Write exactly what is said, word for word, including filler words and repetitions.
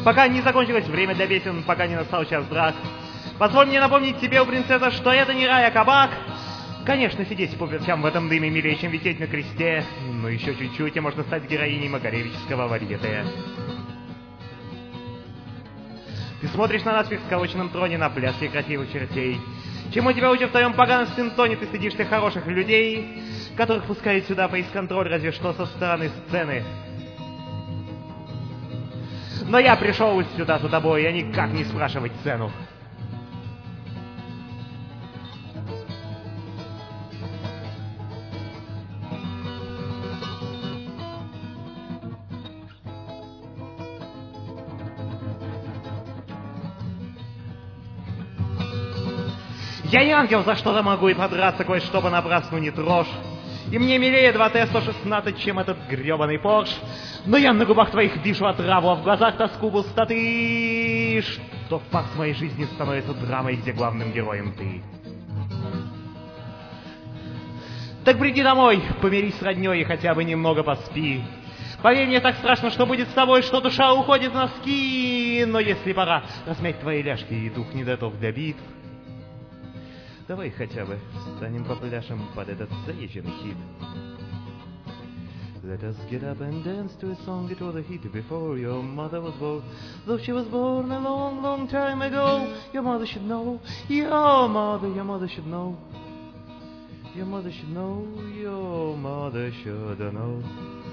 пока не закончилось время для песен, пока не настал час драк. Позволь мне напомнить тебе, о принцесса, что это не рай, а кабак. Конечно, сидеть по верчам в этом дыме милее, чем висеть на кресте. Но еще чуть-чуть, и можно стать героиней макаревического варьете. Ты смотришь на надпись в сколоченном троне на пляске красивых чертей. Чему тебя учат в твоем поганом синтоне, ты стыдишься хороших людей, которых пускает сюда фейс-контроль, разве что со стороны сцены. Но я пришел сюда за тобой, а никак не спрашивать цену. Я не ангел, за что-то могу и подраться, кое-что понапрасну не трожь. И мне милее два Т сто шестнадцать, чем этот гребаный Порш. Но я на губах твоих вижу отраву, а в глазах тоску пустоты, что факт моей жизни становится драмой, где главным героем ты. Так приди домой, помирись с роднёй и хотя бы немного поспи. Поверь, мне так страшно, что будет с тобой, что душа уходит в носки. Но если пора размять твои ляжки и дух не готов для битв, давай хотя бы станем по пляшам под этот заезженный хит. Let us get up and dance to a song, it was a hit before your mother was born. Though she was born a long, long time ago, your mother should know, your mother, your mother should know. Your mother should know, your mother should know.